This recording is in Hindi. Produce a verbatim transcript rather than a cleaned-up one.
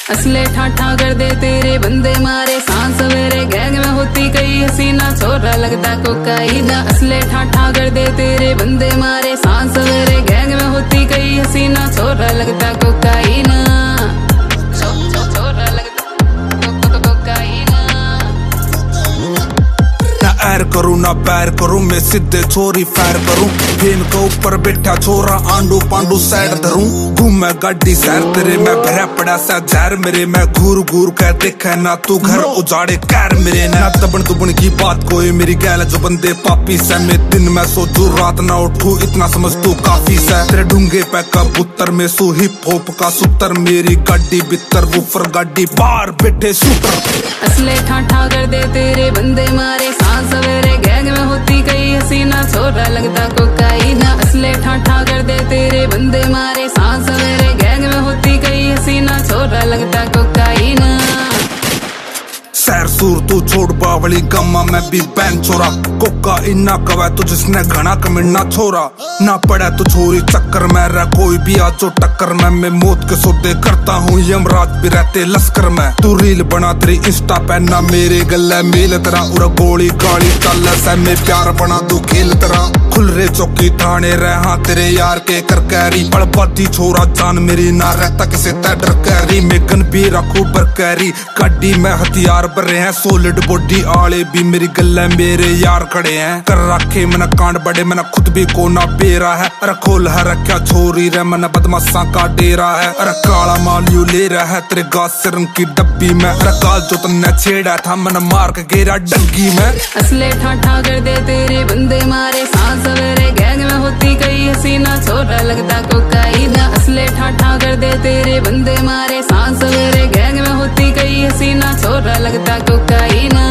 असले ठाठा कर दे तेरे बंदे मारे, सांस सवेरे गैंग में होती कई हसीना, छोरा लगता कोकाईना। असले ठाठा कर दे तेरे बंदे मारे, सांस सवेरे गैंग में होती कई हसीना, छोरा लगता कोकाईना। छोरा लगता कोकाईना। ना एर करूं ना पैर करूं, मैं सीधे छोरी फायर करूं। गेम के ऊपर बैठा छोरा आंडू पांडू साइड धरूं। घूमे गाड़ी सैर तेरे मैं भरा पड़ा सा जहर मेरे, मैं घूर घूर कर देखा ना तू घर उजाड़े कैर मेरे। ना दबन दुबन की बात कोई मेरी गैल जो बंदे पापी से, मैं दिन में सोचू रात ना उठू इतना समझ तू काफी से। तेरे ढूंगे पे कबूतर में सू हिप हॉप का सूत्र, मेरी गाड़ी भीतर वूफर गाड़ी बाहर बैठे शूटर। असले ठाठा कर दे तेरे बंदे मारे, सांस सवेरे गैंग में होती कई हसीना, छोरा लगता कोकाईना। असले ठाठा कर दे तेरे बंदे मारे, सांस सवेरे गैंग में होती कई हसीना, छोरा लगता कोकाईना। सैर सूर तू छोड़ बावली गम्मा मैं भी बैन छोरा, कोका इन्ना कवा तू जिसने घना कमिड़ना छोरा। ना पड़ा तू छोरी चक्कर में रह कोई भी आजो टक्कर में, मैं मौत के सौदे करता हूँ यमराज भी रहते लश्कर में। तू रील बना तेरी इंस्टा पे ना मेरे गले मेल तेरा, उरा गोली गाली चल से मैं प्यार बना तू खेल तेरा। खुल रे चौकी थाने रहा तेरे यार के कर कैरी, बड़बाती छोरा जान मेरी ना रहता किसे डर कैरी। मैं गन भी रखू बरकैरी गाड़ी में हथियार भरे हैं, सोलिड बॉडी आले भी मेरी गल्ला मेरे यार खड़े हैं। कर रखे मैंने कांड बड़े मैंने खुद भी कोना बेरा है, अरे खोल है रखा छोरी रे मैंने बदमाशा का डेरा है। अरे काला माल यू ले रहा है तेरे गास से रंग की डब्बी में, अरे काल जो तन्ने छेड़ा था मैंने मार के गेरा डंगी में। असले ठाठा कर दे तेरे बंदे मारे, सांस सवेरे गैंग में होती कई हसीना, छोरा लगता कोकाईना। असले ठाठा कर दे तेरे बंदे मारे, सांस सवेरे गैंग में होती कई हसीना, छोरा लगता कोकाईना।